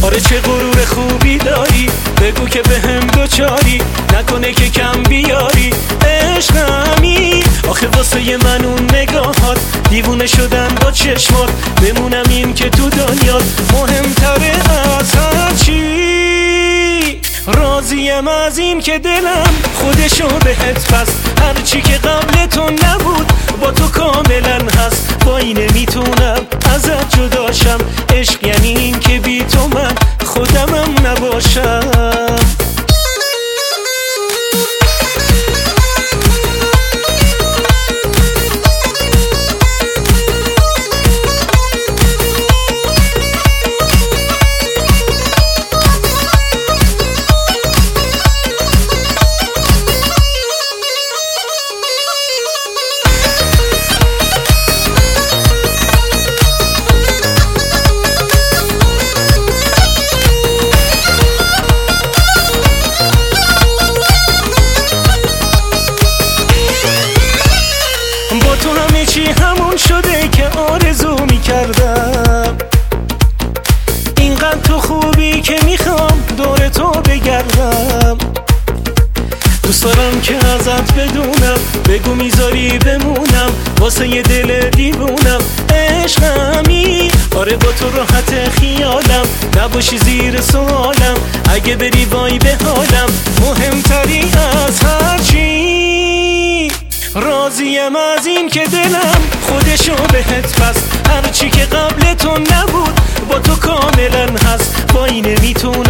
آره چه غرور خوبی داری، بگو که به هم دوچاری، نکنه که کم بیاری عشقمی. آخه واسه من اون نگاهات دیوونه شدن با چشمات، بمونم این که تو دنیات مهمتره از هر چی. راضیم از این که دلم خودشو بهت پس، هرچی که قبل تو نبود با تو کاملا هست. با این نمیتونم ازت جداشم، عشق یعنی این که بی تو من خودمم نباشم. تو همه چی همون شده که آرزو میکردم، اینقدر تو خوبی که میخوام دور تو بگردم. دوست دارم که ازت بدونم، بگو میذاری بمونم واسه یه دل دیوونم عشقمی. آره با تو راحت خیالم، نباشی زیر سوالم، اگه بری وای به حالم مهمتری از هر چی. راضیم از این که دلم خودشو بهت پس، هرچی که قبل تو نبود با تو کاملا هست. با این نمیتونم